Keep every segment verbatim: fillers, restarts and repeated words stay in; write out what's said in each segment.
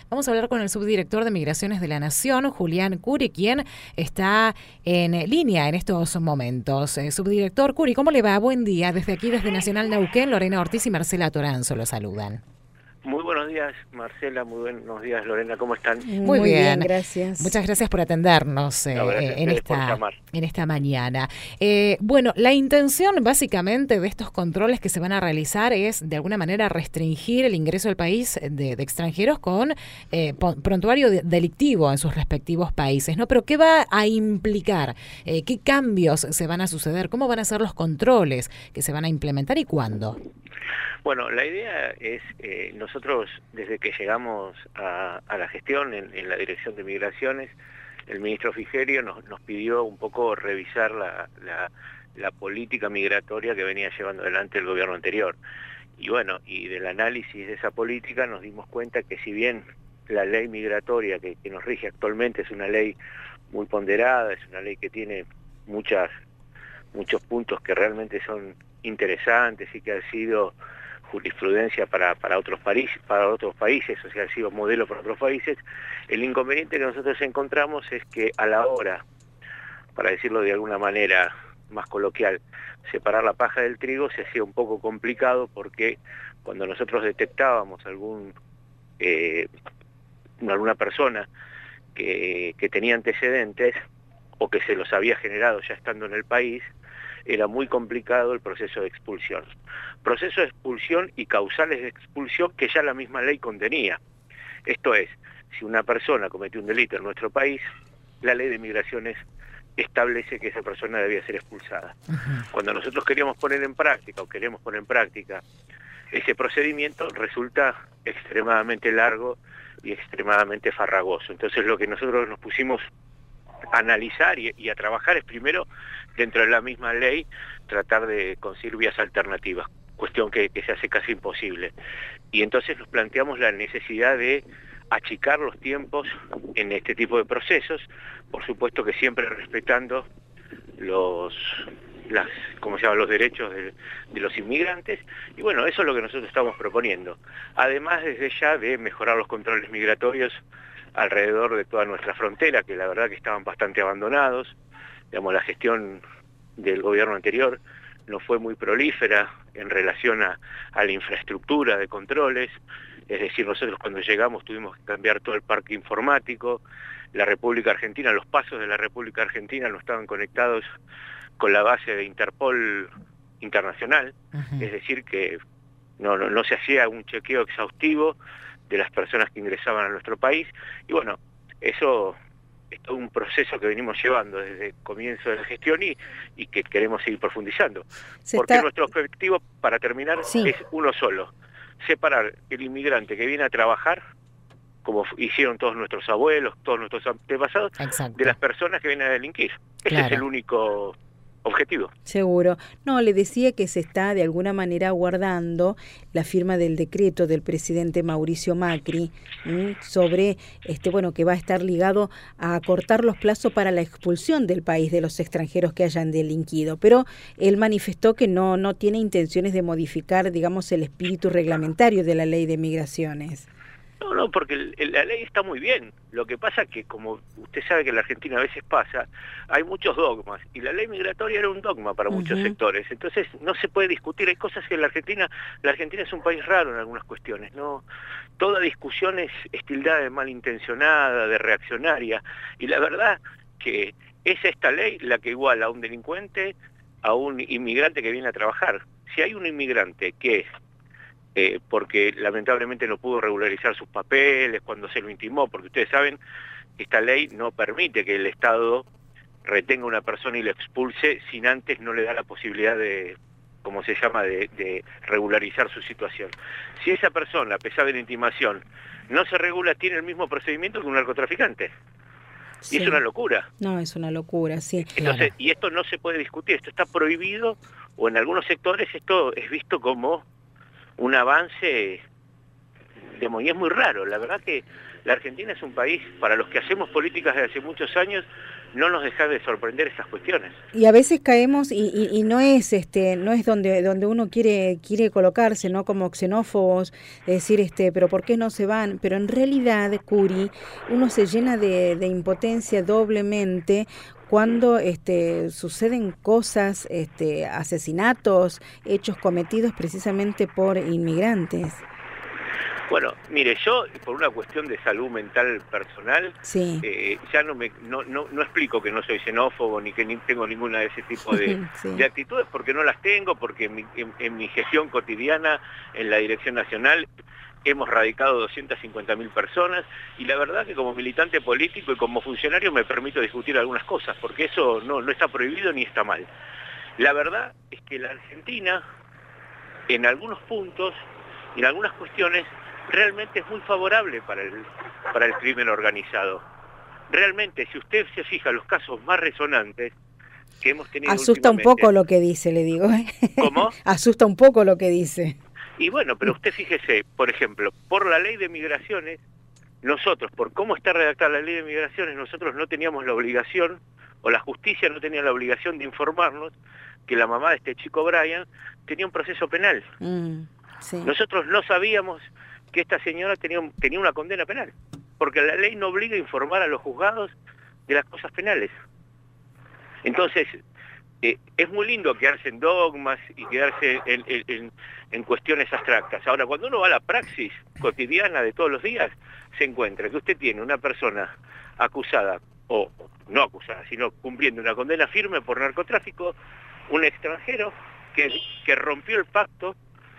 Vamos a hablar con el subdirector de Migraciones de la Nación, Julián Curi, quien está en línea en estos momentos. Eh, subdirector Curi, ¿cómo le va? Buen día. Desde aquí, desde Nacional Neuquén, Lorena Ortiz y Marcela Toranzo lo saludan. Muy buenos días, Marcela, muy buenos días, Lorena, ¿cómo están? Muy, Muy bien. bien, gracias. Muchas gracias por atendernos eh, no, gracias en, esta, por llamar. en esta mañana. Eh, bueno, la intención básicamente de estos controles que se van a realizar es de alguna manera restringir el ingreso al país de, de extranjeros con eh, prontuario de, delictivo en sus respectivos países, ¿no? Pero ¿qué va a implicar? Eh, ¿Qué cambios se van a suceder? ¿Cómo van a ser los controles que se van a implementar y cuándo? Bueno, la idea es, eh, nosotros desde que llegamos a, a la gestión en, en la Dirección de Migraciones, el ministro Frigerio nos, nos pidió un poco revisar la, la, la política migratoria que venía llevando adelante el gobierno anterior. Y bueno, y del análisis de esa política nos dimos cuenta que si bien la ley migratoria que, que nos rige actualmente es una ley muy ponderada, es una ley que tiene muchas, muchos puntos que realmente son interesantes y que han sido jurisprudencia para, para otros países, para otros países, o sea, ha sido modelo para otros países. El inconveniente que nosotros encontramos es que a la hora, para decirlo de alguna manera más coloquial, separar la paja del trigo se hacía un poco complicado porque cuando nosotros detectábamos algún eh, alguna persona que, que tenía antecedentes o que se los había generado ya estando en el país, era muy complicado el proceso de expulsión. Proceso de expulsión y causales de expulsión que ya la misma ley contenía. Esto es, si una persona cometió un delito en nuestro país, la ley de migraciones establece que esa persona debía ser expulsada. Uh-huh. Cuando nosotros queríamos poner en práctica, o queremos poner en práctica, ese procedimiento resulta extremadamente largo y extremadamente farragoso. Entonces lo que nosotros nos pusimos a analizar y, y a trabajar es primero, dentro de la misma ley, tratar de conseguir vías alternativas, cuestión que, que se hace casi imposible. Y entonces nos planteamos la necesidad de achicar los tiempos en este tipo de procesos, por supuesto que siempre respetando los, las, ¿cómo se llama?, los derechos de, de los inmigrantes, y bueno, eso es lo que nosotros estamos proponiendo. Además, desde ya, de mejorar los controles migratorios alrededor de toda nuestra frontera, que la verdad que estaban bastante abandonados. Digamos, la gestión del gobierno anterior no fue muy prolífera en relación a, a la infraestructura de controles, es decir, nosotros cuando llegamos tuvimos que cambiar todo el parque informático. La República Argentina, los pasos de la República Argentina no estaban conectados con la base de Interpol internacional, uh-huh. Es decir, que no, no, no se hacía un chequeo exhaustivo de las personas que ingresaban a nuestro país, y bueno, eso es todo un proceso que venimos llevando desde el comienzo de la gestión y, y que queremos seguir profundizando. Se Porque está... nuestro objetivo, para terminar, sí. es uno solo: separar el inmigrante que viene a trabajar, como hicieron todos nuestros abuelos, todos nuestros antepasados, Exacto. de las personas que vienen a delinquir. Ese claro. es el único objetivo. Seguro. No, le decía que se está de alguna manera aguardando la firma del decreto del presidente Mauricio Macri ¿m? sobre, este bueno, que va a estar ligado a acortar los plazos para la expulsión del país de los extranjeros que hayan delinquido. Pero él manifestó que no, no tiene intenciones de modificar, digamos, el espíritu reglamentario de la ley de migraciones. No, no, porque el, el, la ley está muy bien. Lo que pasa es que, como usted sabe que en la Argentina a veces pasa, hay muchos dogmas, y la ley migratoria era un dogma para uh-huh. muchos sectores. Entonces no se puede discutir. Hay cosas que en la Argentina, la Argentina es un país raro en algunas cuestiones, ¿no? Toda discusión es, es tildada de malintencionada, de reaccionaria, y la verdad que es esta ley la que iguala a un delincuente a un inmigrante que viene a trabajar. Si hay un inmigrante que Eh, porque lamentablemente no pudo regularizar sus papeles cuando se lo intimó, porque ustedes saben que esta ley no permite que el Estado retenga a una persona y la expulse sin antes no le da la posibilidad de, como se llama, de, de regularizar su situación. Si esa persona, a pesar de la intimación, no se regula, tiene el mismo procedimiento que un narcotraficante. Sí. Y es una locura. No, es una locura, sí. Entonces, claro. y esto no se puede discutir, esto está prohibido, o en algunos sectores esto es visto como un avance, digamos, y es muy raro. La verdad que la Argentina es un país, para los que hacemos políticas desde hace muchos años, no nos deja de sorprender esas cuestiones. Y a veces caemos y, y, y no es este no es donde donde uno quiere quiere colocarse, ¿no? Como xenófobos, decir este, pero ¿por qué no se van? Pero en realidad, Curi, uno se llena de, de impotencia doblemente cuando este suceden cosas, este asesinatos, hechos cometidos precisamente por inmigrantes. Bueno, mire, yo por una cuestión de salud mental personal, sí. eh, ya no me no, no, no explico que no soy xenófobo ni que ni tengo ninguna de ese tipo de, sí. de actitudes, porque no las tengo, porque en mi, en, en mi gestión cotidiana en la Dirección Nacional hemos radicado doscientas cincuenta mil personas y la verdad que como militante político y como funcionario me permito discutir algunas cosas, porque eso no, no está prohibido ni está mal. La verdad es que la Argentina, en algunos puntos, en algunas cuestiones, realmente es muy favorable para el, para el crimen organizado. Realmente, si usted se fija los casos más resonantes que hemos tenido Asusta un poco lo que dice, le digo. ¿eh? ¿Cómo? Asusta un poco lo que dice. Y bueno, pero usted fíjese, por ejemplo, por la ley de migraciones, nosotros, por cómo está redactada la ley de migraciones, nosotros no teníamos la obligación, o la justicia no tenía la obligación de informarnos que la mamá de este chico Brian tenía un proceso penal. Mm, sí. Nosotros no sabíamos que esta señora tenía, tenía una condena penal, porque la ley no obliga a informar a los juzgados de las cosas penales. Entonces, eh, es muy lindo quedarse en dogmas y quedarse en, en, en, en cuestiones abstractas. Ahora, cuando uno va a la praxis cotidiana de todos los días, se encuentra que usted tiene una persona acusada, o no acusada, sino cumpliendo una condena firme por narcotráfico, un extranjero que, que rompió el pacto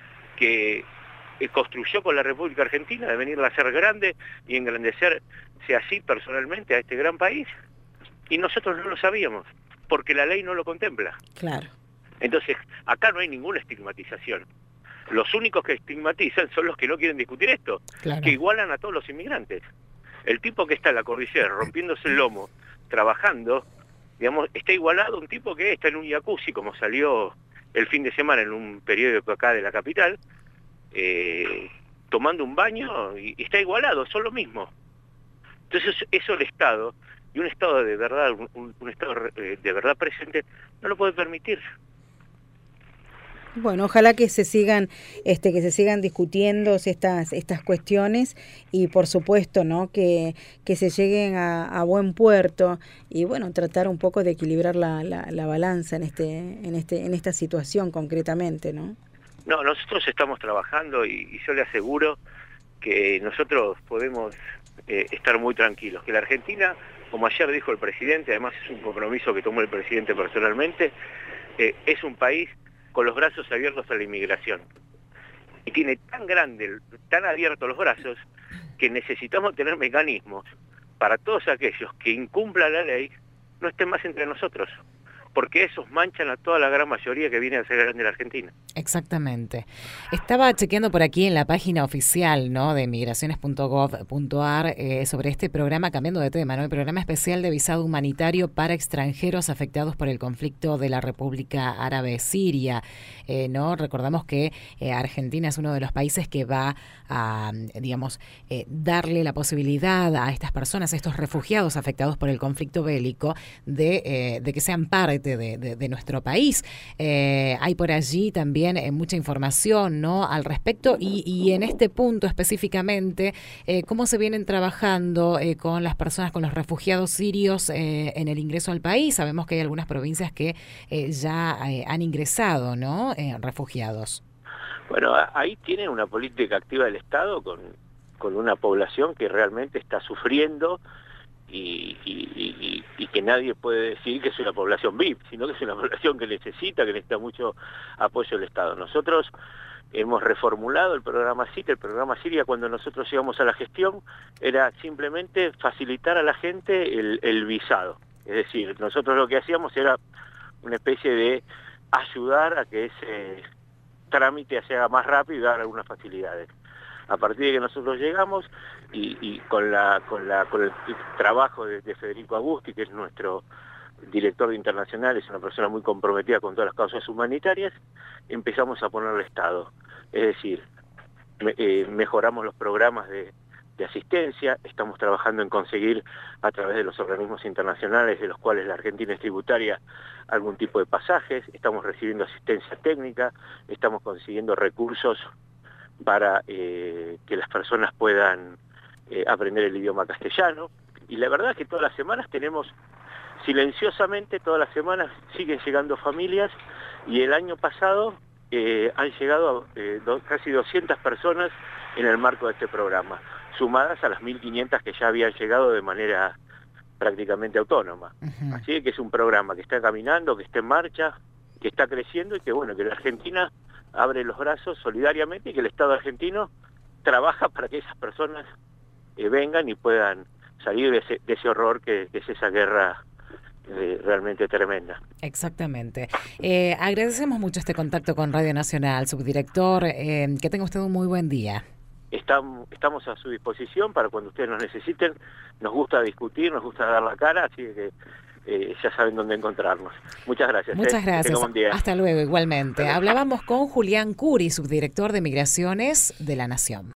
que construyó con la República Argentina de venirla a hacer grande y engrandecerse así personalmente a este gran país, y nosotros no lo sabíamos, porque la ley no lo contempla. Claro. Entonces, acá no hay ninguna estigmatización. Los únicos que estigmatizan son los que no quieren discutir esto, claro. que igualan a todos los inmigrantes. El tipo que está en la cordillera rompiéndose el lomo, trabajando, digamos, está igualado a un tipo que está en un jacuzzi, como salió el fin de semana en un periódico acá de la capital, Eh, tomando un baño y, y está igualado, son lo mismo. Entonces eso el Estado, y un Estado de verdad, un, un Estado eh, de verdad presente, no lo puede permitir. Bueno, ojalá que se sigan, este, que se sigan discutiendo estas, estas cuestiones y por supuesto, ¿no? que, que se lleguen a, a buen puerto y bueno, tratar un poco de equilibrar la, la, la balanza en este, en este, en esta situación concretamente, ¿no? No, nosotros estamos trabajando y, y yo le aseguro que nosotros podemos eh, estar muy tranquilos, que la Argentina, como ayer dijo el presidente, además es un compromiso que tomó el presidente personalmente, eh, es un país con los brazos abiertos a la inmigración. Y tiene tan grande, tan abiertos los brazos, que necesitamos tener mecanismos para todos aquellos que incumplan la ley, no estén más entre nosotros, porque esos manchan a toda la gran mayoría que viene a ser grande la Argentina. Exactamente. Estaba chequeando por aquí en la página oficial, ¿no?, de migraciones punto gov punto ar eh, sobre este programa, cambiando de tema, ¿no?, el programa especial de visado humanitario para extranjeros afectados por el conflicto de la República Árabe Siria. Eh, ¿no? Recordamos que eh, Argentina es uno de los países que va a, digamos, eh, darle la posibilidad a estas personas, a estos refugiados afectados por el conflicto bélico, de, eh, de que sean parte De, de, de nuestro país. Eh, hay por allí también eh, mucha información, ¿no?, al respecto y, y en este punto específicamente, eh, cómo se vienen trabajando eh, con las personas, con los refugiados sirios eh, en el ingreso al país. Sabemos que hay algunas provincias que eh, ya eh, han ingresado, ¿no?, eh, refugiados. Bueno, ahí tienen una política activa del Estado con, con una población que realmente está sufriendo. Y, y, y, y que nadie puede decir que es una población V I P, sino que es una población que necesita, que necesita mucho apoyo del Estado. Nosotros hemos reformulado el programa Siria. El programa Siria, cuando nosotros llegamos a la gestión, era simplemente facilitar a la gente el, el visado. Es decir, nosotros lo que hacíamos era una especie de ayudar a que ese trámite se haga más rápido y dar algunas facilidades. A partir de que nosotros llegamos y, y con la con la con el trabajo de, de Federico Agusti, que es nuestro director de internacional, es una persona muy comprometida con todas las causas humanitarias, empezamos a ponerle Estado. Es decir, me, eh, mejoramos los programas de, de asistencia, estamos trabajando en conseguir a través de los organismos internacionales de los cuales la Argentina es tributaria algún tipo de pasajes, estamos recibiendo asistencia técnica, estamos consiguiendo recursos para eh, que las personas puedan eh, aprender el idioma castellano, y la verdad es que todas las semanas tenemos, silenciosamente todas las semanas siguen llegando familias, y el año pasado eh, han llegado eh, do, casi doscientas personas en el marco de este programa, sumadas a las mil quinientas que ya habían llegado de manera prácticamente autónoma. Uh-huh. Así que es un programa que está caminando, que está en marcha, que está creciendo, y que bueno, que la Argentina abre los brazos solidariamente, y que el Estado argentino trabaja para que esas personas eh, vengan y puedan salir de ese, de ese horror que, que es esa guerra eh, realmente tremenda. Exactamente. Eh, agradecemos mucho este contacto con Radio Nacional, subdirector. Eh, que tenga usted un muy buen día. Estamos, estamos a su disposición para cuando ustedes nos necesiten. Nos gusta discutir, nos gusta dar la cara, así que eh, ya saben dónde encontrarnos. Muchas gracias. Muchas eh. gracias. Hasta luego, igualmente. Hablábamos con Julián Curi, subdirector de Migraciones de la Nación.